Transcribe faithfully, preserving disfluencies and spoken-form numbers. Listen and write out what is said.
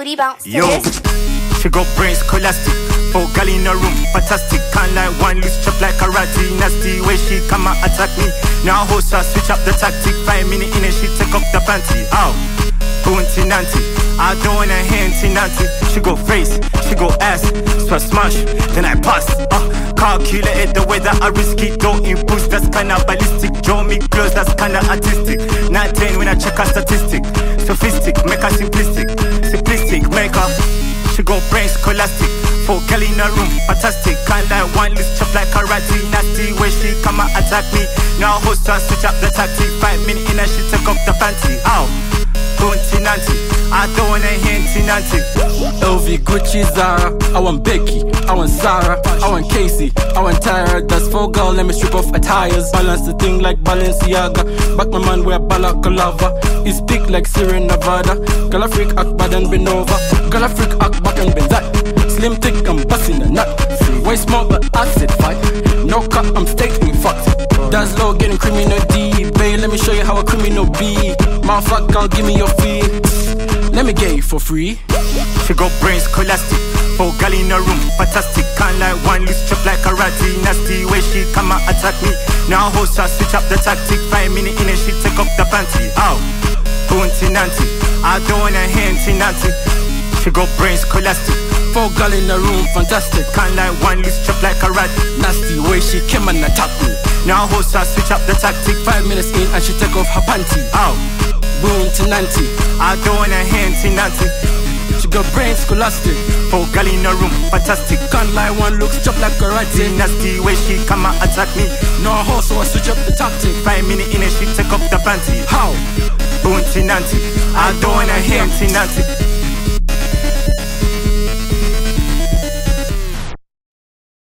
booty bounce to Yo, this. she got brains scholastic. Four gal in a room, fantastic. Can't like one loose chop like karate. Nasty way she come and attack me. Now host her switch up the tactic. Five minutes in and she take off the panty. Ow, bounty nanty. I don't wanna hear nanty. She go face, she go ass. So I smash, then I pass. Uh, calculated the way that I risk it. Don't impulse, that's kinda ballistic. Draw me close, that's kinda artistic. nineteen when I check her statistic. Sophistic, make her simplistic. Simplistic, make her. She got brains scholastic. Four gal in a room, fantastic. Can't like one loose chop like karate. Nasty way she come and attack me. Now host her switch up the tactic. Five minutes in and she take off the panty. Ow, bounty nanty. I don't wanna hear nanty. L V, Gucci, Zara. I want Becky, I want Sarah, I want Casey, I want Tyra. That's four girl, let me strip off attires. Balance the thing like Balenciaga. Back my man wear balaclava. It's big like Sierra Nevada. Girl a freak act bad and bend over. Girl a freak act back and bend that. Slim thick, I'm busting a nut. Way small but acid fight. No cut, I'm staking fucked. That's low, getting criminal D. Babe, let me show you how a criminal be. Motherfucker, give me your fee. Let me get it for free. She got brains scholastic. Four gal in a room, fantastic. Can't like one loose chop like karate. Nasty way she come and attack me. Now host her switch up the tactic. Five minutes in and she take off the panty. Ow, bounty nanty. I don't wanna hear nanty. She got brains scholastic. Four gal in the room, fantastic. Can't like one loose chop like karate. Nasty way she came and attacked me. Now host her switch up the tactic. Five minutes in and she take off her panty. Ow, bounty nanty. I don't wanna hear nanty. She got brains scholastic. Four gal in a room, fantastic. Can't lie, one looks chop like karate. Nasty way she come and attack me. No horse, so I switch up the tactic. Five minutes in and she take off the panty. How? Bounty nanty. I don't wanna hear nanty.